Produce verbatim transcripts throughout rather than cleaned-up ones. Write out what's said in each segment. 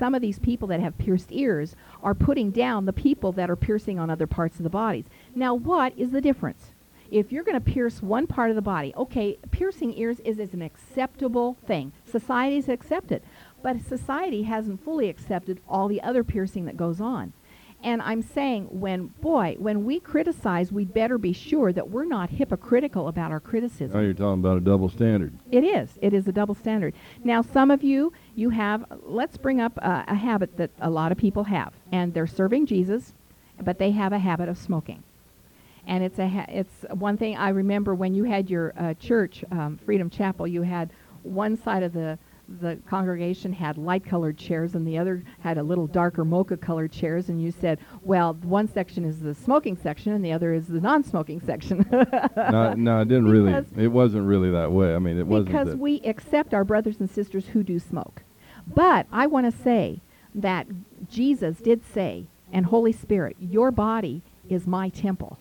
some of these people that have pierced ears are putting down the people that are piercing on other parts of the bodies. Now, what is the difference? If you're going to pierce one part of the body, okay, piercing ears is, is an acceptable thing. Society's accepted. But society hasn't fully accepted all the other piercing that goes on. And I'm saying, when, boy, when we criticize, we'd better be sure that we're not hypocritical about our criticism. Now you're talking about a double standard. It is. It is a double standard. Now, some of you, you have, let's bring up uh, a habit that a lot of people have. And they're serving Jesus, but they have a habit of smoking. And it's a ha- it's one thing I remember when you had your uh, church, um, Freedom Chapel, you had one side of the the congregation had light-colored chairs and the other had a little darker mocha-colored chairs, and you said, well, one section is the smoking section and the other is the non-smoking section. no, no, it didn't really. It wasn't really that way. I mean, it wasn't. Because we accept our brothers and sisters who do smoke. But I want to say that Jesus did say, and Holy Spirit, your body is my temple.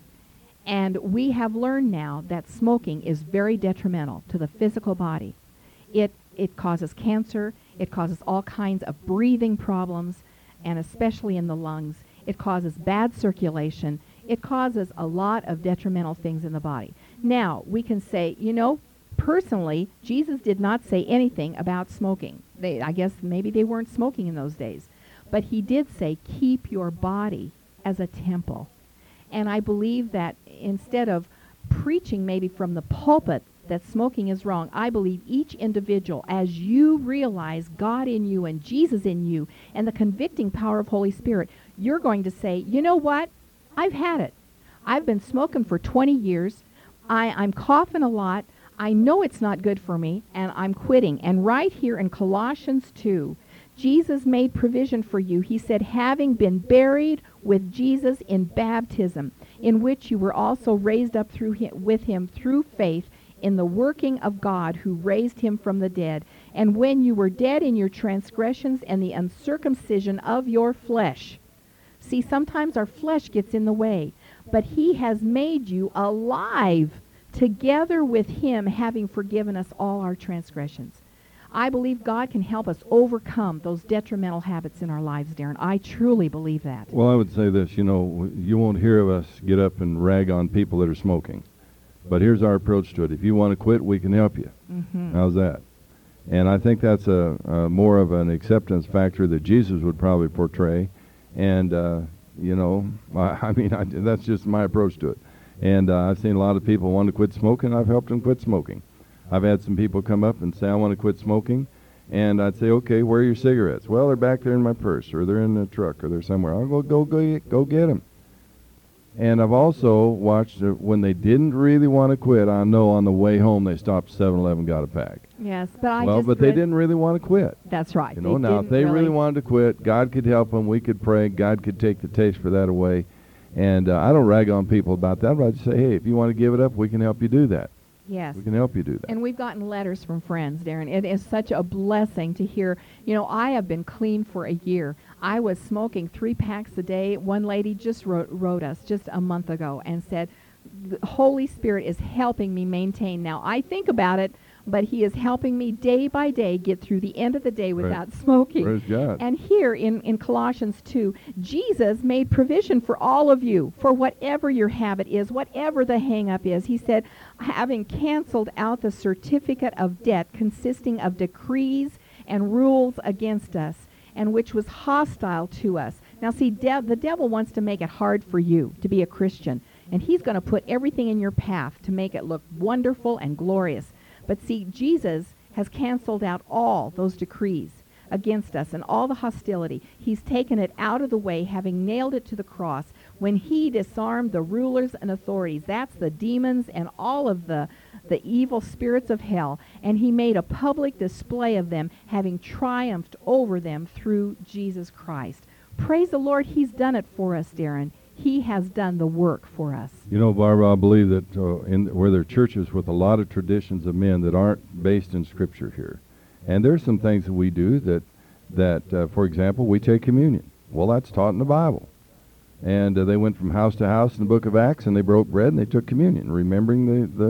And we have learned now that smoking is very detrimental to the physical body. It It causes cancer, it causes all kinds of breathing problems, and especially in the lungs. It causes bad circulation. It causes a lot of detrimental things in the body. Now, we can say, you know, personally, Jesus did not say anything about smoking. They, I guess maybe they weren't smoking in those days. But he did say, keep your body as a temple. And I believe that instead of preaching maybe from the pulpit that smoking is wrong, I believe each individual, as you realize God in you and Jesus in you and the convicting power of Holy Spirit, you're going to say, you know what? I've had it. I've been smoking for twenty years. I, I'm coughing a lot. I know it's not good for me, and I'm quitting. And right here in Colossians two, Jesus made provision for you. He said, having been buried with Jesus in baptism, in which you were also raised up through him, with him through faith in the working of God who raised him from the dead. And when you were dead in your transgressions and the uncircumcision of your flesh. See, sometimes our flesh gets in the way, but he has made you alive together with him, having forgiven us all our transgressions. I believe God can help us overcome those detrimental habits in our lives, Darren. I truly believe that. Well, I would say this, you know, you won't hear of us get up and rag on people that are smoking. But here's our approach to it. If you want to quit, we can help you. Mm-hmm. How's that? And I think that's a, a more of an acceptance factor that Jesus would probably portray. And, uh, you know, I, I mean, I, that's just my approach to it. And uh, I've seen a lot of people want to quit smoking. I've helped them quit smoking. I've had some people come up and say, I want to quit smoking. And I'd say, okay, where are your cigarettes? Well, they're back there in my purse, or they're in the truck, or they're somewhere. I'll go, go, go, go get them. And I've also watched uh, when they didn't really want to quit, I know on the way home they stopped at seven eleven, got a pack. Yes, but I well, just but they didn't really want to quit. That's right. You know, they now if they really, really wanted to quit, God could help them. We could pray. God could take the taste for that away. And uh, I don't rag on people about that, but I just say, hey, if you want to give it up, we can help you do that. Yes. We can help you do that. And we've gotten letters from friends, Darren. It is such a blessing to hear. You know, I have been clean for a year. I was smoking three packs a day. One lady just wrote, wrote us just a month ago and said, the Holy Spirit is helping me maintain. Now, I think about it, but he is helping me day by day get through the end of the day without Praise. smoking. Praise God. And here in, in Colossians two, Jesus made provision for all of you, for whatever your habit is, whatever the hang-up is. He said, having canceled out the certificate of debt consisting of decrees and rules against us, and which was hostile to us. Now see, de- the devil wants to make it hard for you to be a Christian, and he's going to put everything in your path to make it look wonderful and glorious. But see, Jesus has canceled out all those decrees against us and all the hostility. He's taken it out of the way, having nailed it to the cross. When he disarmed the rulers and authorities, that's the demons and all of the, the evil spirits of hell, and he made a public display of them, having triumphed over them through Jesus Christ. Praise the Lord, he's done it for us, Darren. He has done the work for us. You know, Barbara, I believe that uh, in where there are churches with a lot of traditions of men that aren't based in Scripture here. And there's some things that we do that, that uh, for example, we take communion. Well, that's taught in the Bible. And uh, they went from house to house in the book of Acts, and they broke bread, and they took communion, remembering the, the,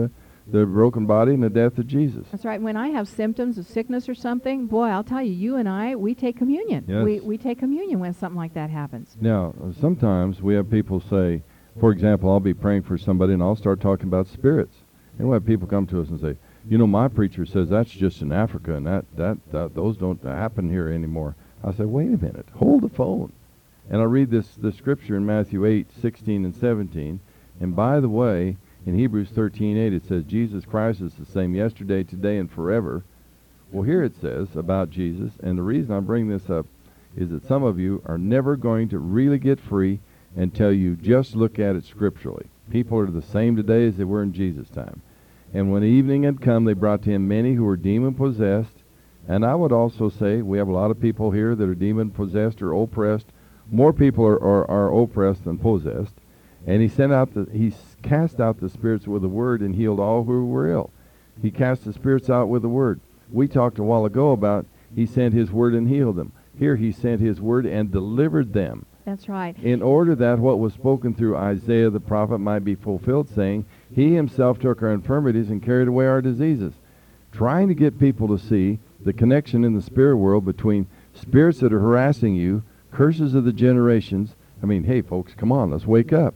the broken body and the death of Jesus. That's right. When I have symptoms of sickness or something, boy, I'll tell you, you and I, we take communion. Yes. We we take communion when something like that happens. Now, uh, sometimes we have people say, for example, I'll be praying for somebody and I'll start talking about spirits. And we'll have people come to us and say, you know, my preacher says that's just in Africa and that, that, that those don't happen here anymore. I say, wait a minute, hold the phone. And I'll read this the scripture in Matthew eight, sixteen and seventeen. And by the way, in Hebrews thirteen eight, it says, Jesus Christ is the same yesterday, today, and forever. Well, here it says about Jesus, and the reason I bring this up is that some of you are never going to really get free until you just look at it scripturally. People are the same today as they were in Jesus' time. And when evening had come, they brought to him many who were demon-possessed. And I would also say we have a lot of people here that are demon-possessed or oppressed. More people are, are, are oppressed than possessed. And he sent out the, he cast out the spirits with the word and healed all who were ill. He cast the spirits out with the word. We talked a while ago about he sent his word and healed them. Here he sent his word and delivered them. That's right. In order that what was spoken through Isaiah the prophet might be fulfilled, saying, he himself took our infirmities and carried away our diseases. Trying to get people to see the connection in the spirit world between spirits that are harassing you, curses of the generations. I mean, hey, folks, come on, let's wake up.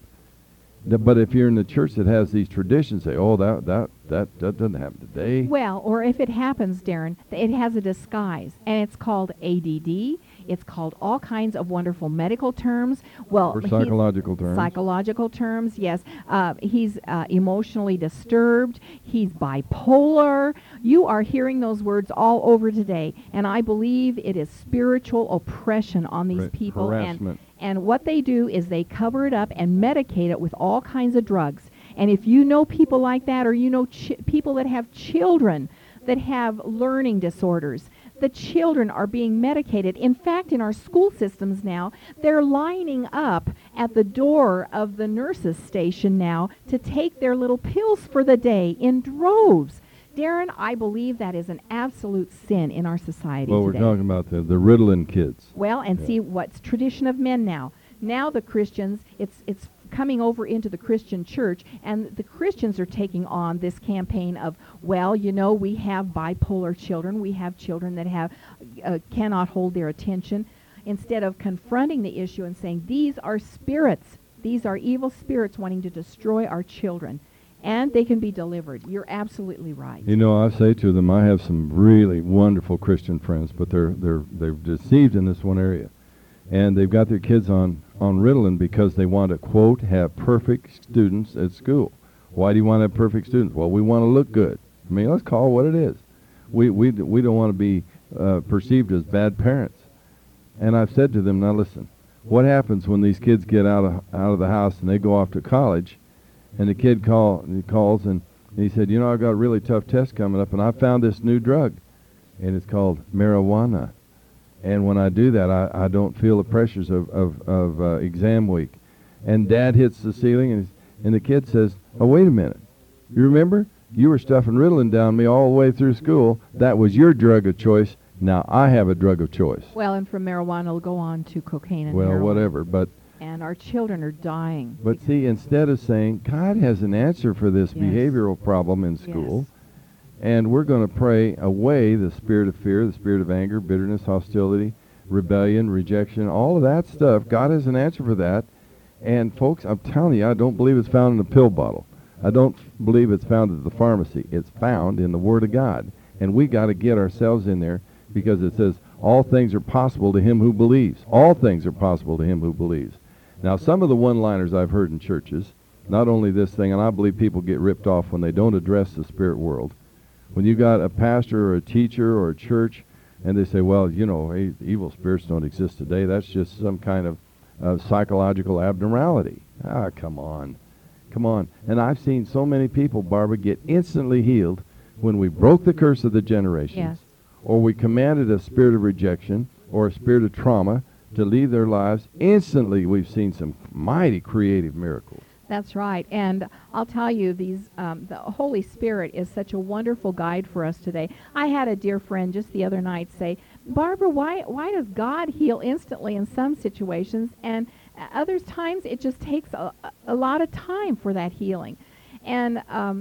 But if you're in the church that has these traditions, say, oh, that that that, that doesn't happen today. Well, or if it happens, Darren, it has a disguise, and it's called A D D. It's called all kinds of wonderful medical terms. Well, or psychological terms. Psychological terms, yes. Uh, he's uh, emotionally disturbed. He's bipolar. You are hearing those words all over today, and I believe it is spiritual oppression on these Right. people. Harassment. And, and what they do is they cover it up and medicate it with all kinds of drugs. And if you know people like that, or you know ch- people that have children that have learning disorders, the children are being medicated. In fact, in our school systems now, they're lining up at the door of the nurses' station now to take their little pills for the day in droves. Darren, I believe that is an absolute sin in our society Well, today. we're talking about the, the Ritalin kids. Well, and Yeah. see what's tradition of men now. Now the Christians, it's it's coming over into the Christian church, and the Christians are taking on this campaign of, well, you know, we have bipolar children, we have children that have uh, cannot hold their attention, instead of confronting the issue and saying, these are spirits, these are evil spirits wanting to destroy our children, and they can be delivered. You're absolutely right. You know, I say to them, I have some really wonderful Christian friends, but they're they're they're deceived in this one area, and they've got their kids on on Ritalin because they want to, quote, have perfect students at school. Why do you want to have perfect students? Well, we want to look good. I mean, let's call it what it is. We we we don't want to be uh, perceived as bad parents. And I've said to them, now listen, what happens when these kids get out of out of the house and they go off to college, and the kid call he calls and he said, you know, I've got a really tough test coming up, and I found this new drug, and it's called marijuana. And when I do that, I, I don't feel the pressures of, of, of uh, exam week. And Dad hits the ceiling, and, and the kid says, oh, wait a minute. You remember? You were stuffing Ritalin down me all the way through school. That was your drug of choice. Now I have a drug of choice. Well, and from marijuana, it'll go on to cocaine and Well, heroin. whatever. But And our children are dying. but see, instead of saying, God has an answer for this Yes. behavioral problem in school, Yes. and we're going to pray away the spirit of fear, the spirit of anger, bitterness, hostility, rebellion, rejection, all of that stuff. God has an answer for that. And folks, I'm telling you, I don't believe it's found in a pill bottle. I don't believe it's found at the pharmacy. It's found in the Word of God. And we got to get ourselves in there, because it says all things are possible to him who believes. All things are possible to him who believes. Now, some of the one-liners I've heard in churches, not only this thing, and I believe people get ripped off when they don't address the spirit world. When you got a pastor or a teacher or a church, and they say, well, you know, hey, evil spirits don't exist today. That's just some kind of uh, psychological abnormality. Ah, come on. Come on. And I've seen so many people, Barbara, get instantly healed when we broke the curse of the generations, Yes. or we commanded a spirit of rejection or a spirit of trauma to leave their lives. Instantly, we've seen some mighty creative miracles. That's right. And I'll tell you, these um, the Holy Spirit is such a wonderful guide for us today. I had a dear friend just the other night say, Barbara, why why does God heal instantly in some situations, and uh, other times it just takes a, a lot of time for that healing? And um,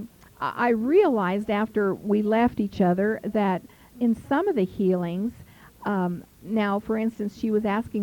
I I realized after we left each other that in some of the healings, um, now, for instance, she was asking